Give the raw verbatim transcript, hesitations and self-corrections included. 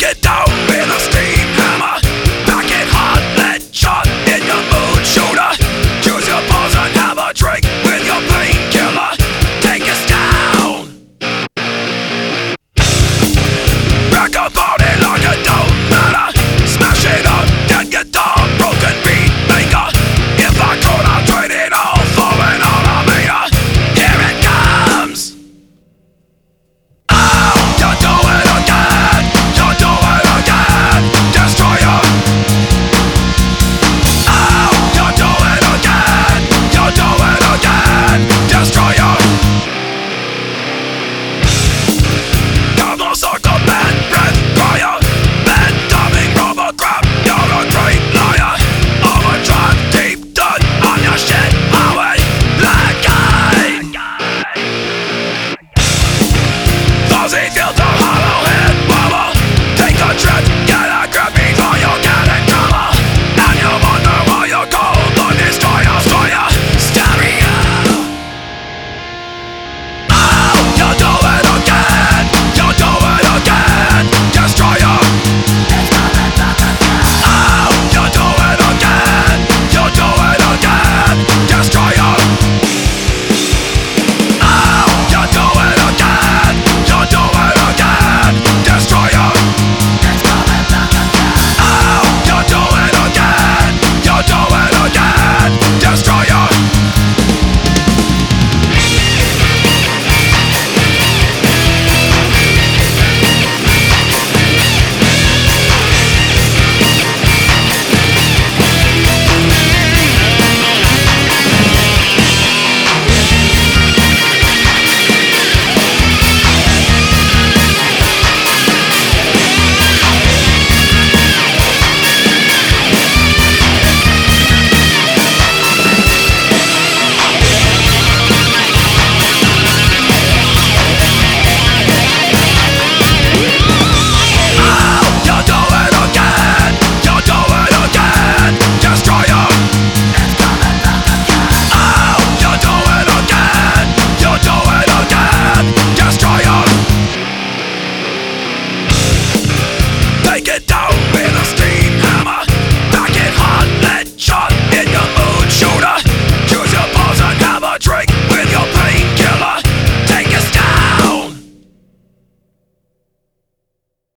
it down with a steam hammer. Back it hard, lead shot in your mood shooter. Choose your poison, have a drink with your painkiller. Take us down. Back up on